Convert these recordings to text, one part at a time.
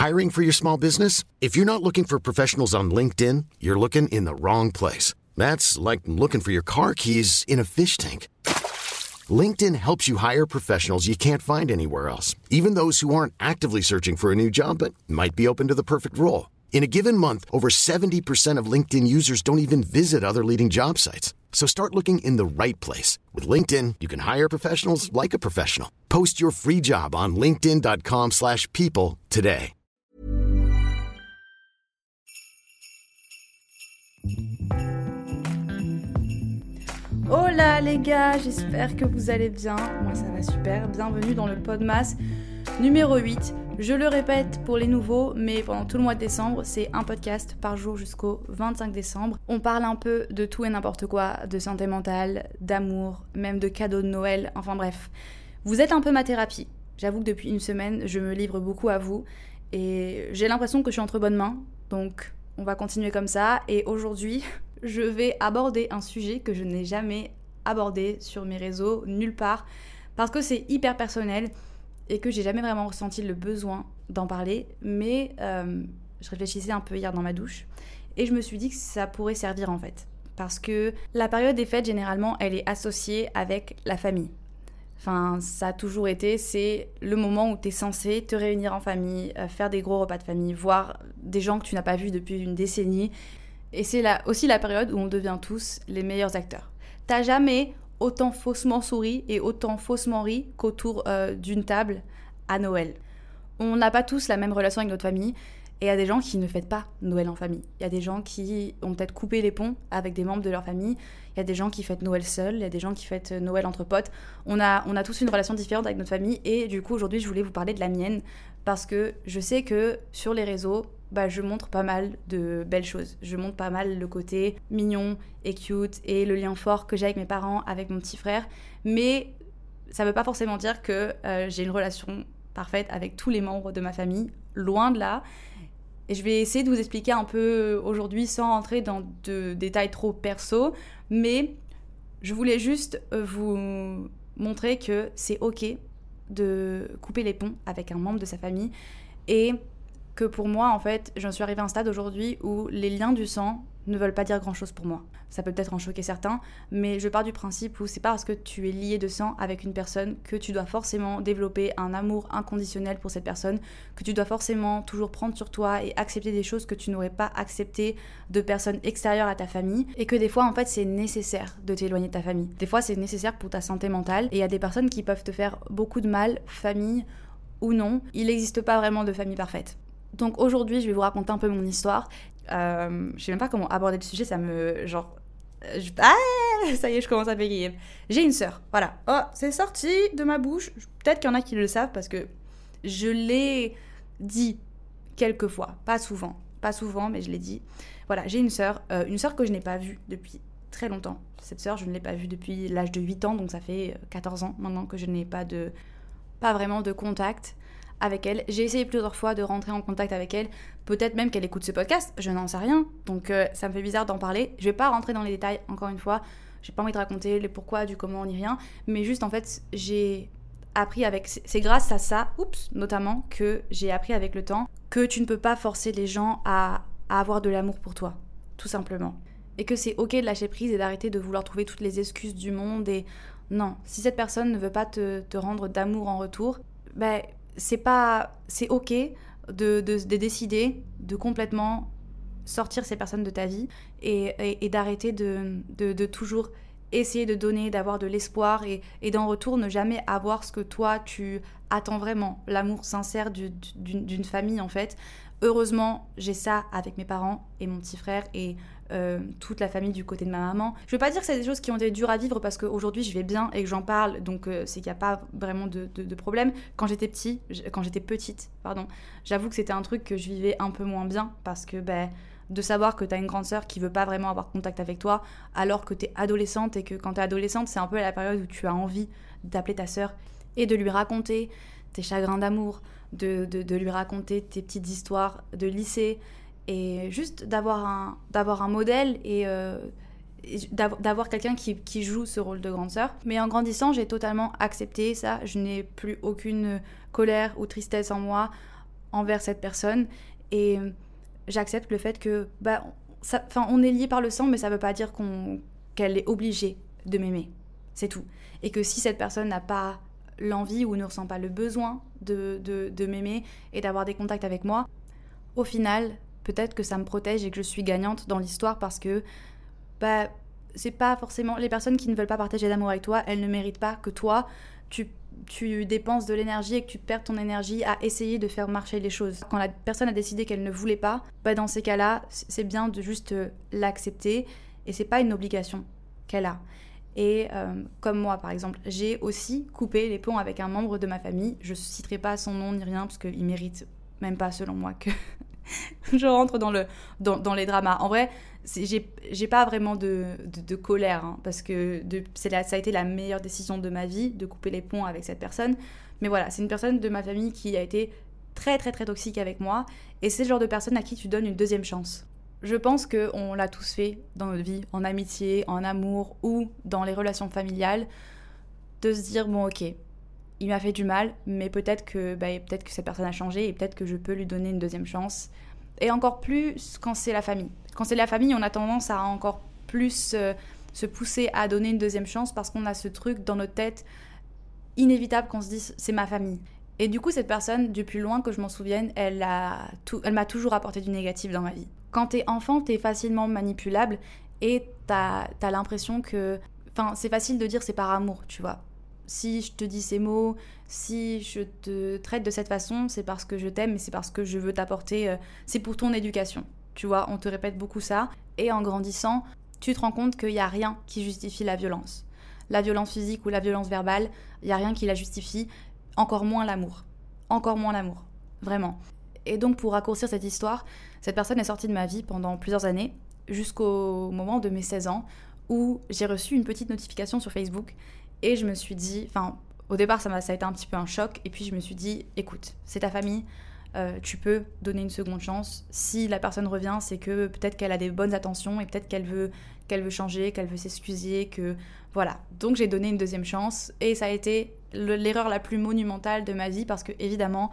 Hiring for your small business? If you're not looking for professionals on LinkedIn, you're looking in the wrong place. That's like looking for your car keys in a fish tank. LinkedIn helps you hire professionals you can't find anywhere else, even those who aren't actively searching for a new job but might be open to the perfect role. In a given month, over 70% of LinkedIn users don't even visit other leading job sites. So start looking in the right place. With LinkedIn, you can hire professionals like a professional. Post your free job on linkedin.com/people today. Hola les gars, j'espère que vous allez bien. Moi ça va super, bienvenue dans le Podmas numéro 8. Je le répète pour les nouveaux, mais pendant tout le mois de décembre, c'est un podcast par jour jusqu'au 25 décembre. On parle un peu de tout et n'importe quoi, de santé mentale, d'amour, même de cadeaux de Noël, enfin bref. Vous êtes un peu ma thérapie. J'avoue que depuis une semaine, je me livre beaucoup à vous et j'ai l'impression que je suis entre bonnes mains, donc on va continuer comme ça. Et aujourd'hui, je vais aborder un sujet que je n'ai jamais abordé sur mes réseaux, nulle part, parce que c'est hyper personnel et que j'ai jamais vraiment ressenti le besoin d'en parler, mais je réfléchissais un peu hier dans ma douche et je me suis dit que ça pourrait servir en fait, parce que la période des fêtes, généralement, elle est associée avec la famille. Enfin, ça a toujours été, c'est le moment où tu es censé te réunir en famille, faire des gros repas de famille, voir des gens que tu n'as pas vus depuis une décennie. Et c'est aussi la période où on devient tous les meilleurs acteurs. T'as jamais autant faussement souri et autant faussement ri qu'autour d'une table à Noël. On n'a pas tous la même relation avec notre famille, et il y a des gens qui ne fêtent pas Noël en famille. Il y a des gens qui ont peut-être coupé les ponts avec des membres de leur famille. Il y a des gens qui fêtent Noël seuls, il y a des gens qui fêtent Noël entre potes. On a tous une relation différente avec notre famille, et du coup aujourd'hui je voulais vous parler de la mienne, parce que je sais que sur les réseaux, je montre pas mal de belles choses. Je montre pas mal le côté mignon et cute et le lien fort que j'ai avec mes parents, avec mon petit frère. Mais ça veut pas forcément dire que j'ai une relation parfaite avec tous les membres de ma famille. Loin de là. Et je vais essayer de vous expliquer un peu aujourd'hui sans rentrer dans de détails trop perso. Mais je voulais juste vous montrer que c'est ok de couper les ponts avec un membre de sa famille. Et que pour moi, en fait, j'en suis arrivée à un stade aujourd'hui où les liens du sang ne veulent pas dire grand-chose pour moi. Ça peut peut-être en choquer certains, mais je pars du principe où c'est pas parce que tu es lié de sang avec une personne que tu dois forcément développer un amour inconditionnel pour cette personne, que tu dois forcément toujours prendre sur toi et accepter des choses que tu n'aurais pas acceptées de personnes extérieures à ta famille, et que des fois, en fait, c'est nécessaire de t'éloigner de ta famille. Des fois, c'est nécessaire pour ta santé mentale, et il y a des personnes qui peuvent te faire beaucoup de mal, famille ou non. Il n'existe pas vraiment de famille parfaite. Donc aujourd'hui, je vais vous raconter un peu mon histoire. Je sais même pas comment aborder le sujet, ça me... ça y est, je commence à bégayer. J'ai une sœur, voilà. Oh, c'est sorti de ma bouche. Peut-être qu'il y en a qui le savent parce que je l'ai dit quelques fois. Pas souvent, mais je l'ai dit. Voilà, j'ai une sœur que je n'ai pas vue depuis très longtemps. Cette sœur, je ne l'ai pas vue depuis l'âge de 8 ans, donc ça fait 14 ans maintenant que je n'ai pas vraiment de contact avec elle. J'ai essayé plusieurs fois de rentrer en contact avec elle, peut-être même qu'elle écoute ce podcast, je n'en sais rien, donc ça me fait bizarre d'en parler. Je vais pas rentrer dans les détails, encore une fois, j'ai pas envie de raconter les pourquoi, du comment, ni rien, mais juste en fait, j'ai appris c'est grâce à ça, notamment, que j'ai appris avec le temps que tu ne peux pas forcer les gens à avoir de l'amour pour toi, tout simplement. Et que c'est ok de lâcher prise et d'arrêter de vouloir trouver toutes les excuses du monde, et non, si cette personne ne veut pas te rendre d'amour en retour, c'est ok de décider de complètement sortir ces personnes de ta vie et d'arrêter de toujours essayer de donner, d'avoir de l'espoir et d'en retour ne jamais avoir ce que toi tu attends vraiment, l'amour sincère d'une famille en fait. Heureusement, j'ai ça avec mes parents et mon petit frère et toute la famille du côté de ma maman. Je veux pas dire que c'est des choses qui ont été dures à vivre parce qu'aujourd'hui je vais bien et que j'en parle, donc c'est qu'il n'y a pas vraiment de problème. Quand j'étais petite, j'avoue que c'était un truc que je vivais un peu moins bien parce que de savoir que t'as une grande sœur qui veut pas vraiment avoir contact avec toi alors que t'es adolescente, et que quand t'es adolescente, c'est un peu la période où tu as envie d'appeler ta sœur et de lui raconter tes chagrins d'amour, de lui raconter tes petites histoires de lycée, et juste d'avoir un modèle et d'avoir quelqu'un qui joue ce rôle de grande sœur. Mais en grandissant, j'ai totalement accepté ça. Je n'ai plus aucune colère ou tristesse en moi envers cette personne et j'accepte le fait que on est liés par le sang, mais ça veut pas dire qu'elle est obligée de m'aimer, c'est tout. Et que si cette personne n'a pas l'envie ou ne ressent pas le besoin de m'aimer et d'avoir des contacts avec moi, au final, peut-être que ça me protège et que je suis gagnante dans l'histoire parce que c'est pas forcément... Les personnes qui ne veulent pas partager d'amour avec toi, elles ne méritent pas que toi, tu dépenses de l'énergie et que tu perds ton énergie à essayer de faire marcher les choses. Quand la personne a décidé qu'elle ne voulait pas, dans ces cas-là, c'est bien de juste l'accepter et c'est pas une obligation qu'elle a. Et comme moi, par exemple, j'ai aussi coupé les ponts avec un membre de ma famille. Je ne citerai pas son nom ni rien parce qu'il mérite même pas, selon moi, que je rentre dans les dramas. En vrai, j'ai pas vraiment de colère, hein, parce que ça a été la meilleure décision de ma vie de couper les ponts avec cette personne. Mais voilà, c'est une personne de ma famille qui a été très très très toxique avec moi. Et c'est le genre de personne à qui tu donnes une deuxième chance. Je pense qu'on l'a tous fait dans notre vie, en amitié, en amour ou dans les relations familiales, de se dire, bon ok, il m'a fait du mal, mais peut-être que cette personne a changé et peut-être que je peux lui donner une deuxième chance. Et encore plus quand c'est la famille. Quand c'est la famille, on a tendance à encore plus se pousser à donner une deuxième chance parce qu'on a ce truc dans notre tête inévitable qu'on se dise, c'est ma famille. Et du coup, cette personne, du plus loin que je m'en souvienne, elle m'a toujours apporté du négatif dans ma vie. Quand t'es enfant, t'es facilement manipulable et t'as l'impression que... Enfin, c'est facile de dire c'est par amour, tu vois. Si je te dis ces mots, si je te traite de cette façon, c'est parce que je t'aime et c'est parce que je veux t'apporter... c'est pour ton éducation, tu vois. On te répète beaucoup ça. Et en grandissant, tu te rends compte qu'il n'y a rien qui justifie la violence. La violence physique ou la violence verbale, il n'y a rien qui la justifie. Encore moins l'amour. Encore moins l'amour. Vraiment. Et donc, pour raccourcir cette histoire, cette personne est sortie de ma vie pendant plusieurs années, jusqu'au moment de mes 16 ans, où j'ai reçu une petite notification sur Facebook. Et je me suis dit... Enfin, au départ, ça a été un petit peu un choc. Et puis, je me suis dit, écoute, c'est ta famille, tu peux donner une seconde chance. Si la personne revient, c'est que peut-être qu'elle a des bonnes intentions et peut-être qu'elle veut changer, qu'elle veut s'excuser, que... Voilà. Donc, j'ai donné une deuxième chance. Et ça a été l'erreur la plus monumentale de ma vie parce que, évidemment...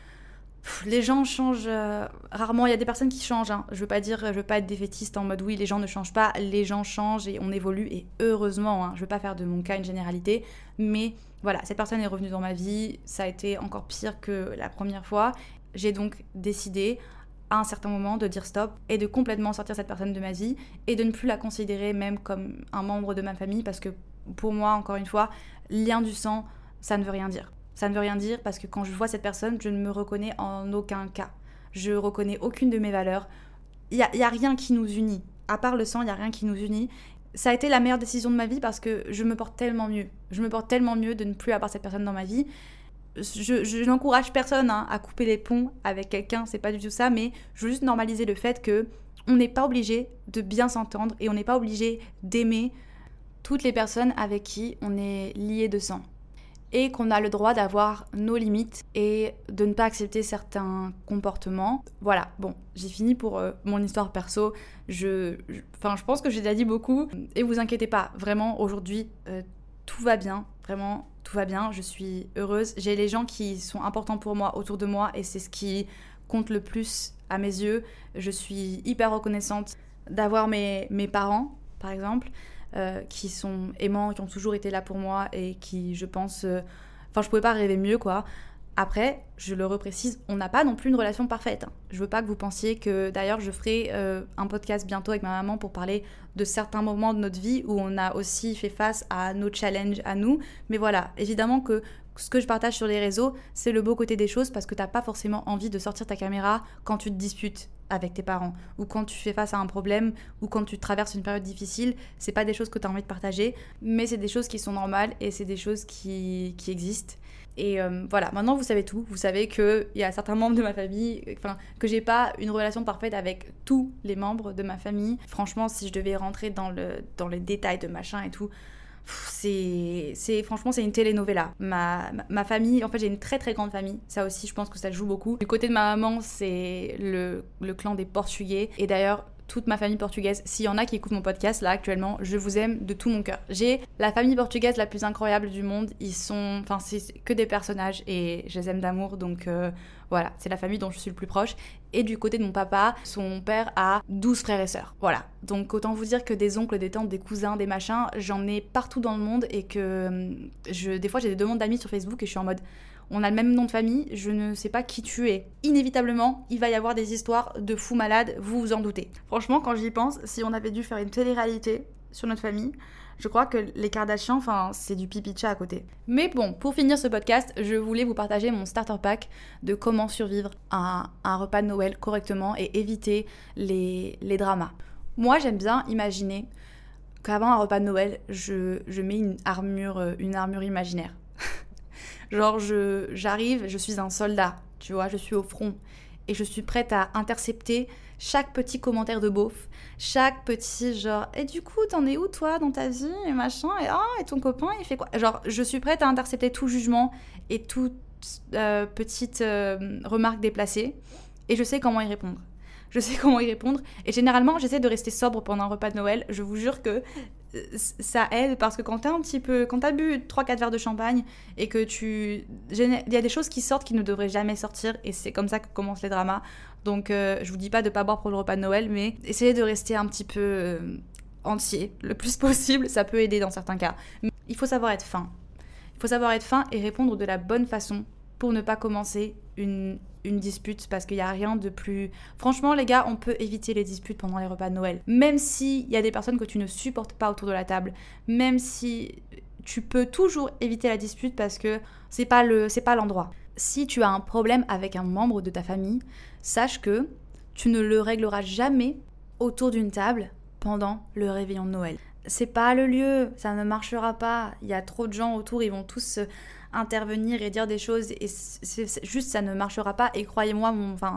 Les gens changent rarement, il y a des personnes qui changent, hein. Je veux pas être défaitiste en mode oui, les gens ne changent pas, les gens changent et on évolue et heureusement, hein. Je veux pas faire de mon cas une généralité, mais voilà, cette personne est revenue dans ma vie, ça a été encore pire que la première fois. J'ai donc décidé à un certain moment de dire stop et de complètement sortir cette personne de ma vie et de ne plus la considérer même comme un membre de ma famille parce que pour moi, encore une fois, lien du sang, ça ne veut rien dire. Ça ne veut rien dire parce que quand je vois cette personne, je ne me reconnais en aucun cas. Je reconnais aucune de mes valeurs. Il y a rien qui nous unit. À part le sang, il n'y a rien qui nous unit. Ça a été la meilleure décision de ma vie parce que je me porte tellement mieux. Je me porte tellement mieux de ne plus avoir cette personne dans ma vie. Je n'encourage personne à couper les ponts avec quelqu'un, c'est pas du tout ça, mais je veux juste normaliser le fait qu'on n'est pas obligé de bien s'entendre et on n'est pas obligé d'aimer toutes les personnes avec qui on est lié de sang. Et qu'on a le droit d'avoir nos limites et de ne pas accepter certains comportements. Voilà, bon, j'ai fini pour mon histoire perso. Je pense que j'ai déjà dit beaucoup. Et vous inquiétez pas, vraiment, aujourd'hui, tout va bien. Vraiment, tout va bien. Je suis heureuse. J'ai les gens qui sont importants pour moi autour de moi et c'est ce qui compte le plus à mes yeux. Je suis hyper reconnaissante d'avoir mes parents, par exemple. Qui sont aimants, qui ont toujours été là pour moi et qui, je pense... je pouvais pas rêver mieux, quoi. Après, je le reprécise, on n'a pas non plus une relation parfaite. Hein. Je veux pas que vous pensiez que... D'ailleurs, je ferai un podcast bientôt avec ma maman pour parler de certains moments de notre vie où on a aussi fait face à nos challenges à nous. Mais voilà, évidemment que ce que je partage sur les réseaux, c'est le beau côté des choses parce que t'as pas forcément envie de sortir ta caméra quand tu te disputes avec tes parents ou quand tu fais face à un problème ou quand tu traverses une période difficile. C'est pas des choses que tu as envie de partager, mais c'est des choses qui sont normales et c'est des choses qui existent. Et voilà, maintenant vous savez tout. Vous savez qu'il y a certains membres de ma famille, que j'ai pas une relation parfaite avec tous les membres de ma famille. Franchement, si je devais rentrer dans les détails de machin et tout, franchement, c'est une telenovela. Ma famille, en fait, j'ai une très très grande famille. Ça aussi, je pense que ça joue beaucoup. Du côté de ma maman, c'est le clan des Portugais. Et d'ailleurs, toute ma famille portugaise. S'il y en a qui écoutent mon podcast là actuellement, je vous aime de tout mon cœur. J'ai la famille portugaise la plus incroyable du monde. C'est que des personnages et je les aime d'amour. Donc voilà, c'est la famille dont je suis le plus proche. Et du côté de mon papa, son père a 12 frères et sœurs. Voilà. Donc autant vous dire que des oncles, des tantes, des cousins, des machins, j'en ai partout dans le monde et que des fois j'ai des demandes d'amis sur Facebook et je suis en mode... On a le même nom de famille, je ne sais pas qui tu es. Inévitablement, il va y avoir des histoires de fous malades, vous vous en doutez. Franchement, quand j'y pense, si on avait dû faire une télé-réalité sur notre famille, je crois que les Kardashians, c'est du pipi de chat à côté. Mais bon, pour finir ce podcast, je voulais vous partager mon starter pack de comment survivre à un repas de Noël correctement et éviter les dramas. Moi, j'aime bien imaginer qu'avant un repas de Noël, je mets une armure imaginaire. Genre, j'arrive, je suis un soldat, tu vois, je suis au front. Et je suis prête à intercepter chaque petit commentaire de beauf, chaque petit genre « Et du coup, t'en es où toi dans ta vie ?» et machin, et ton copain, il fait quoi ?» Genre, je suis prête à intercepter tout jugement et toute petite remarque déplacée. Et je sais comment y répondre. Et généralement, j'essaie de rester sobre pendant un repas de Noël. Je vous jure que ça aide parce que quand t'as bu 3-4 verres de champagne et que il y a des choses qui sortent qui ne devraient jamais sortir et c'est comme ça que commencent les dramas. Donc je vous dis pas de pas boire pour le repas de Noël, mais essayez de rester un petit peu entier le plus possible, ça peut aider dans certains cas. Mais il faut savoir être fin. Il faut savoir être fin et répondre de la bonne façon pour ne pas commencer une dispute parce qu'il n'y a rien de plus... Franchement les gars, on peut éviter les disputes pendant les repas de Noël. Même s'il y a des personnes que tu ne supportes pas autour de la table, même si tu peux toujours éviter la dispute parce que c'est pas l'endroit. Si tu as un problème avec un membre de ta famille, sache que tu ne le régleras jamais autour d'une table pendant le réveillon de Noël. C'est pas le lieu, ça ne marchera pas. Il y a trop de gens autour, ils vont tous intervenir et dire des choses et c'est juste ça ne marchera pas. Et croyez-en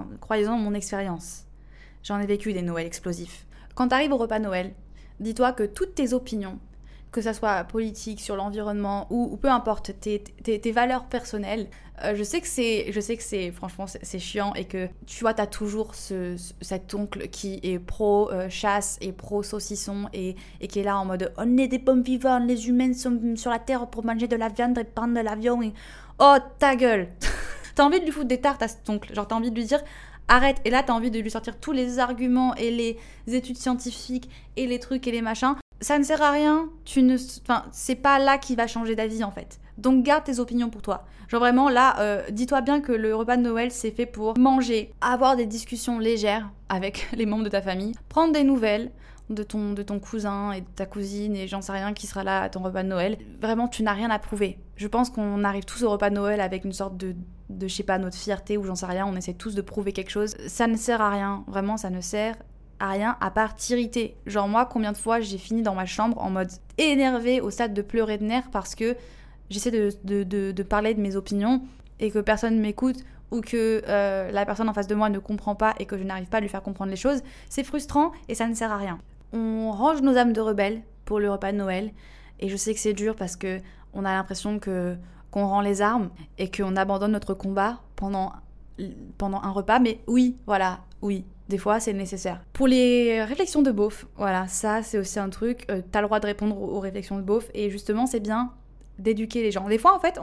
mon expérience. J'en ai vécu des Noëls explosifs. Quand tu arrives au repas Noël, dis-toi que toutes tes opinions, que ça soit politique, sur l'environnement ou peu importe, tes valeurs personnelles, je sais que c'est franchement c'est chiant et que tu vois t'as toujours cet oncle qui est pro chasse et pro saucisson et qui est là en mode on est des pommes vivantes, les humains sont sur la terre pour manger de la viande et prendre de l'avion et oh ta gueule. T'as envie de lui foutre des tartes à cet oncle, genre t'as envie de lui dire arrête, et là t'as envie de lui sortir tous les arguments et les études scientifiques et les trucs et les machins. Ça ne sert à rien, c'est pas là qui va changer d'avis en fait. Donc garde tes opinions pour toi. Genre vraiment là, dis-toi bien que le repas de Noël c'est fait pour manger, avoir des discussions légères avec les membres de ta famille, prendre des nouvelles de ton cousin et de ta cousine et j'en sais rien qui sera là à ton repas de Noël. Vraiment tu n'as rien à prouver. Je pense qu'on arrive tous au repas de Noël avec une sorte de je sais pas, notre fierté ou j'en sais rien, on essaie tous de prouver quelque chose. Ça ne sert à rien, vraiment ça ne sert à rien à part t'irriter. Genre moi, combien de fois j'ai fini dans ma chambre en mode énervée au stade de pleurer de nerfs parce que j'essaie de parler de mes opinions et que personne m'écoute ou que la personne en face de moi ne comprend pas et que je n'arrive pas à lui faire comprendre les choses. C'est frustrant et ça ne sert à rien. On range nos âmes de rebelles pour le repas de Noël et je sais que c'est dur parce que on a l'impression qu'on rend les armes et qu'on abandonne notre combat pendant un repas, mais oui, des fois, c'est nécessaire. Pour les réflexions de beauf, voilà, ça, c'est aussi un truc. T'as le droit de répondre aux réflexions de beauf. Et justement, c'est bien d'éduquer les gens. Des fois, en fait,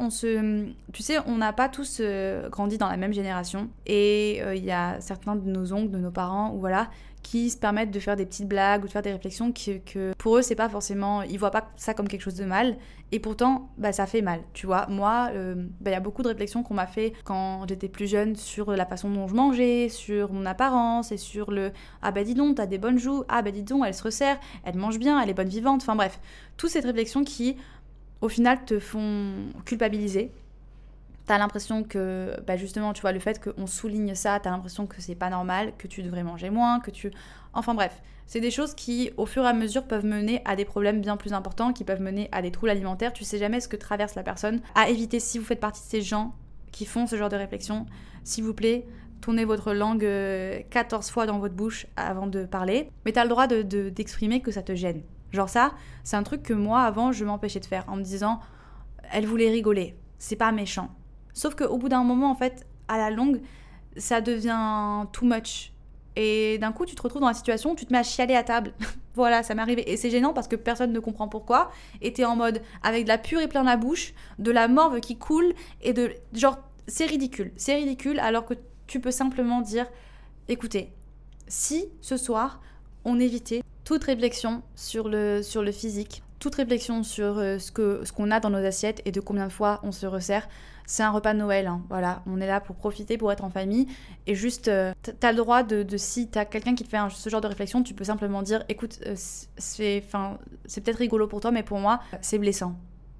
on n'a pas tous grandi dans la même génération. Et il y a certains de nos oncles, de nos parents, ou voilà, qui se permettent de faire des petites blagues ou de faire des réflexions que pour eux, c'est pas forcément... Ils voient pas ça comme quelque chose de mal. Et pourtant, ça fait mal, tu vois. Moi, y a beaucoup de réflexions qu'on m'a fait quand j'étais plus jeune sur la façon dont je mangeais, sur mon apparence et sur le « Ah dis donc, t'as des bonnes joues. Ah dis donc, elle se resserre. Elle mange bien. Elle est bonne vivante. » Enfin bref, toutes ces réflexions qui, au final, te font culpabiliser. T'as l'impression que, justement, tu vois, le fait qu'on souligne ça, t'as l'impression que c'est pas normal, que tu devrais manger moins, Enfin bref, c'est des choses qui, au fur et à mesure, peuvent mener à des problèmes bien plus importants, qui peuvent mener à des troubles alimentaires. Tu sais jamais ce que traverse la personne. À éviter, si vous faites partie de ces gens qui font ce genre de réflexion, s'il vous plaît, tournez votre langue 14 fois dans votre bouche avant de parler. Mais t'as le droit d'exprimer que ça te gêne. Genre ça, c'est un truc que moi, avant, je m'empêchais de faire en me disant « Elle voulait rigoler, c'est pas méchant ». Sauf qu'au bout d'un moment, en fait, à la longue, ça devient too much. et d'un coup tu te retrouves dans la situation où tu te mets à chialer à table. Voilà, ça m'est arrivé et c'est gênant parce que personne ne comprend pourquoi, et t'es en mode avec de la purée plein la bouche, de la morve qui coule et de genre c'est ridicule alors que tu peux simplement dire écoutez, si ce soir on évitait toute réflexion sur le physique, toute réflexion sur ce qu'on a dans nos assiettes et de combien de fois on se resserre, c'est un repas de Noël, hein. Voilà, on est là pour profiter, pour être en famille, et juste, t'as le droit de si t'as quelqu'un qui te fait ce genre de réflexion, tu peux simplement dire, écoute, c'est peut-être rigolo pour toi, mais pour moi, c'est blessant,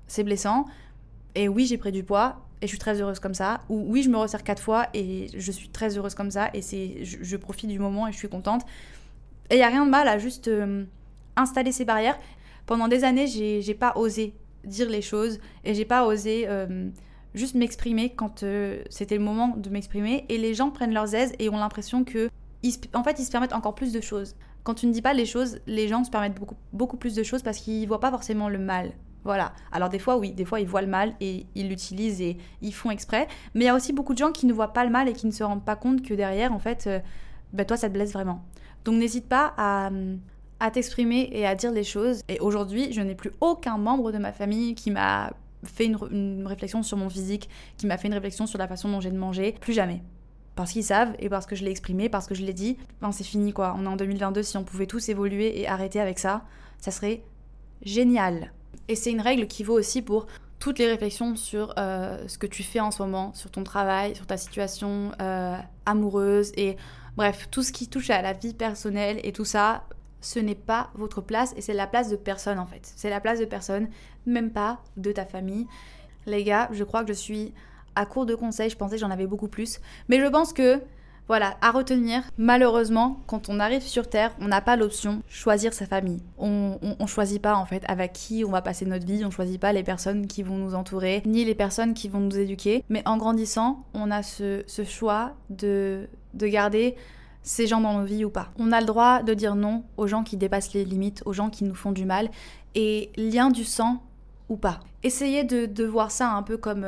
et oui, j'ai pris du poids, et je suis très heureuse comme ça, ou oui, je me resserre 4 fois, et je suis très heureuse comme ça, et je profite du moment, et je suis contente, et il n'y a rien de mal à juste installer ces barrières. Pendant des années, j'ai pas osé dire les choses, et j'ai pas osé juste m'exprimer quand c'était le moment de m'exprimer, et les gens prennent leurs aises et ont l'impression que ils se permettent encore plus de choses. Quand tu ne dis pas les choses, les gens se permettent beaucoup plus de choses parce qu'ils voient pas forcément le mal. Voilà. Alors des fois ils voient le mal et ils l'utilisent et ils font exprès, mais il y a aussi beaucoup de gens qui ne voient pas le mal et qui ne se rendent pas compte que derrière, en fait, toi ça te blesse vraiment. Donc n'hésite pas à t'exprimer et à dire les choses. Et aujourd'hui, je n'ai plus aucun membre de ma famille qui m'a fait une réflexion sur mon physique, qui m'a fait une réflexion sur la façon dont j'ai de manger. Plus jamais. Parce qu'ils savent et parce que je l'ai exprimé, parce que je l'ai dit. Ben, c'est fini quoi. On est en 2022, si on pouvait tous évoluer et arrêter avec ça, ça serait génial. Et c'est une règle qui vaut aussi pour toutes les réflexions sur ce que tu fais en ce moment, sur ton travail, sur ta situation amoureuse et bref, tout ce qui touche à la vie personnelle et tout ça, ce n'est pas votre place et c'est la place de personne en fait. C'est la place de personne, même pas de ta famille. Les gars, je crois que je suis à court de conseils, je pensais que j'en avais beaucoup plus. Mais je pense que, voilà, à retenir, malheureusement, quand on arrive sur Terre, on n'a pas l'option choisir sa famille. On choisit pas en fait avec qui on va passer notre vie, on choisit pas les personnes qui vont nous entourer, ni les personnes qui vont nous éduquer. Mais en grandissant, on a ce choix de garder ces gens dans nos vies ou pas. On a le droit de dire non aux gens qui dépassent les limites, aux gens qui nous font du mal, et lien du sang ou pas. Essayez de voir ça un peu comme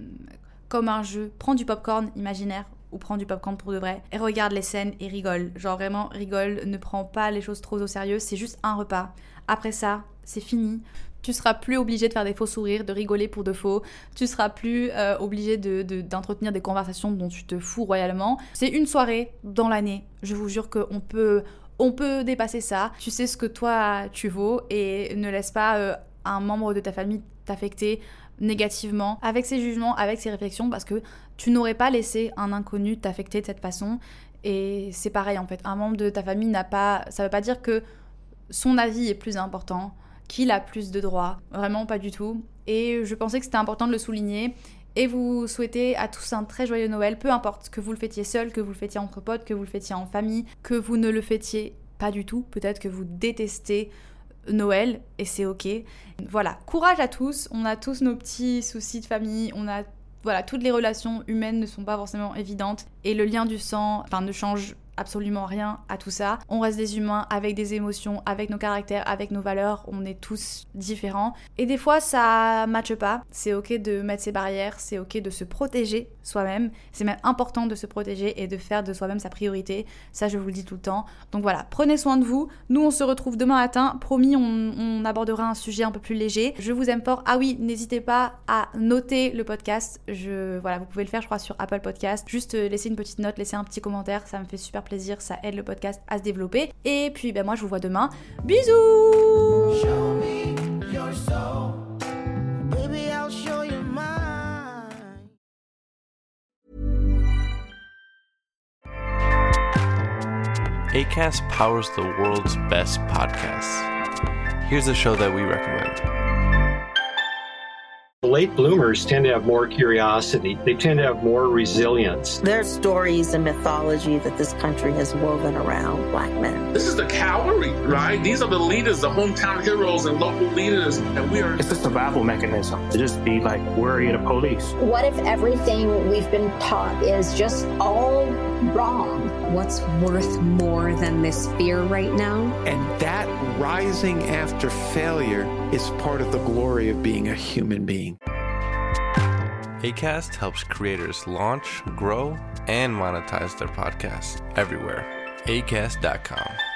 un jeu. Prends du popcorn imaginaire ou prends du popcorn pour de vrai et regarde les scènes et rigole. Genre vraiment rigole, ne prends pas les choses trop au sérieux, c'est juste un repas. Après ça, c'est fini. Tu seras plus obligé de faire des faux sourires, de rigoler pour de faux. Tu seras plus obligé d'entretenir des conversations dont tu te fous royalement. C'est une soirée dans l'année. Je vous jure qu'on peut dépasser ça. Tu sais ce que toi tu vaux et ne laisse pas un membre de ta famille t'affecter négativement avec ses jugements, avec ses réflexions, parce que tu n'aurais pas laissé un inconnu t'affecter de cette façon. Et c'est pareil en fait. Un membre de ta famille n'a pas... Ça veut pas dire que son avis est plus important, qu'il a plus de droits, vraiment pas du tout. Et je pensais que c'était important de le souligner et vous souhaiter à tous un très joyeux Noël, peu importe que vous le fêtiez seul, que vous le fêtiez entre potes, que vous le fêtiez en famille, que vous ne le fêtiez pas du tout, peut-être que vous détestez Noël et c'est ok. Voilà, courage à tous, on a tous nos petits soucis de famille, voilà, toutes les relations humaines ne sont pas forcément évidentes et le lien du sang, ne change absolument rien à tout ça. On reste des humains avec des émotions, avec nos caractères, avec nos valeurs, on est tous différents. Et des fois, ça matche pas. C'est ok de mettre ses barrières, c'est ok de se protéger soi-même. C'est même important de se protéger et de faire de soi-même sa priorité. Ça, je vous le dis tout le temps. Donc voilà, prenez soin de vous. Nous, on se retrouve demain matin. Promis, on abordera un sujet un peu plus léger. Je vous aime fort. Ah oui, n'hésitez pas à noter le podcast. Voilà, vous pouvez le faire, je crois, sur Apple Podcast. Juste laisser une petite note, laisser un petit commentaire. Ça me fait super plaisir, ça aide le podcast à se développer. Et puis moi je vous vois demain. Bisous. Show me your soul. Baby, I'll show you mine. Acast powers the world's best podcasts. Here's a show that we recommend. Late bloomers tend to have more curiosity. They tend to have more resilience. There's stories and mythology that this country has woven around Black men. This is the cavalry, right? These are the leaders, the hometown heroes and local leaders. And we are... It's a survival mechanism to just be like worry of the police. What if everything we've been taught is just all wrong? What's worth more than this fear right now? And that rising after failure is part of the glory of being a human being. Acast helps creators launch, grow, and monetize their podcasts everywhere. Acast.com.